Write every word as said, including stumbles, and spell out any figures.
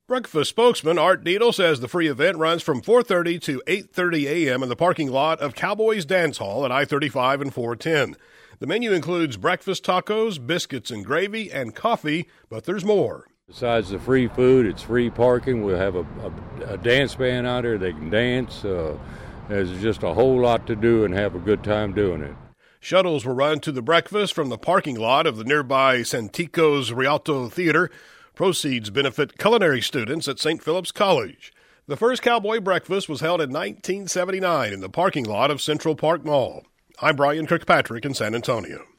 Breakfast spokesman Art Deedle says the free event runs from four thirty to eight thirty a.m. in the parking lot of Cowboys Dance Hall at I thirty-five and four ten. The menu includes breakfast tacos, biscuits and gravy, and coffee, but there's more. Besides the free food, it's free parking. We'll have a, a, a dance band out there. They can dance. Uh, there's just a whole lot to do and have a good time doing it. Shuttles will run to the breakfast from the parking lot of the nearby Santikos Rialto Theater. Proceeds benefit culinary students at Saint Philip's College. The first Cowboy Breakfast was held in nineteen seventy-nine in the parking lot of Central Park Mall. I'm Brian Kirkpatrick in San Antonio.